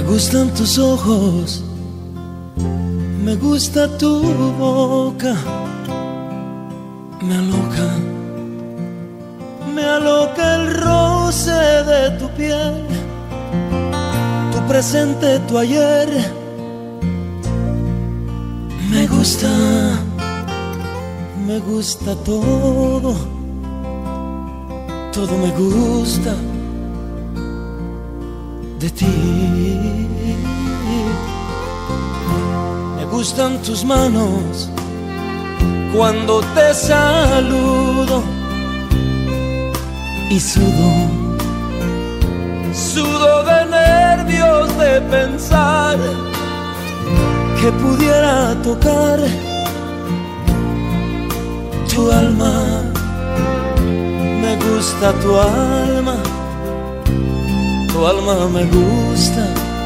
gustan tus ojos, me gusta tu boca, me aloca el roce de tu piel, tu presente, tu ayer. Me gusta todo, todo me gusta de ti. Me gustan tus manos cuando te saludo y sudo de nervios de pensar que pudiera tocar tu alma. Me gusta tu alma me gusta,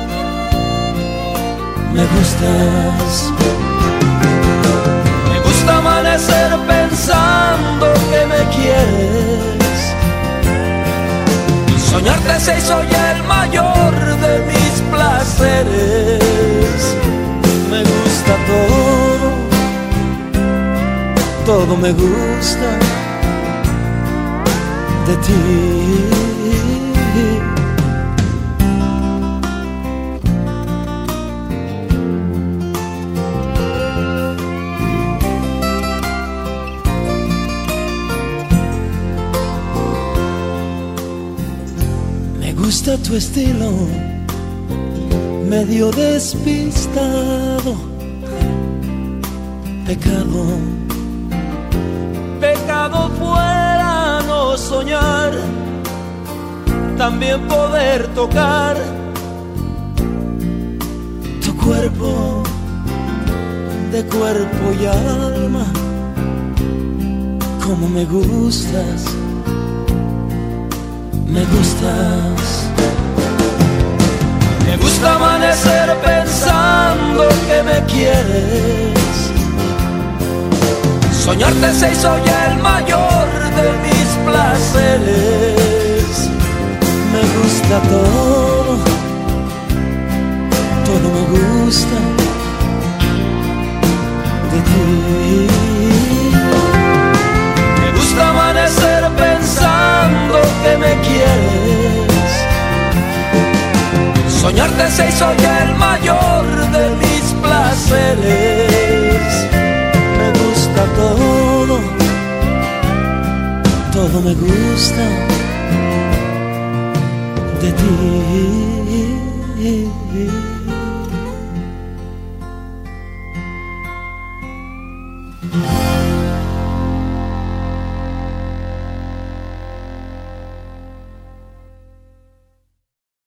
me gustas. Me gusta amanecer pensando que me quieres, y soñarte se hizo ya el mayor de mis placeres. Me gusta todo me gusta de ti. Me gusta tu estilo, medio despistado. Pecado fuera no soñar, también poder tocar tu cuerpo, de cuerpo y alma. Como me gustas, me gustas. Me gusta amanecer pensando que me quieres, soñarte se hizo ya el mayor de mis placeres. Me gusta todo me gusta de ti. Me gusta amanecer pensando que me quieres, soñarte se hizo ya el mayor de mis placeres. Me gusta todo me gusta de ti.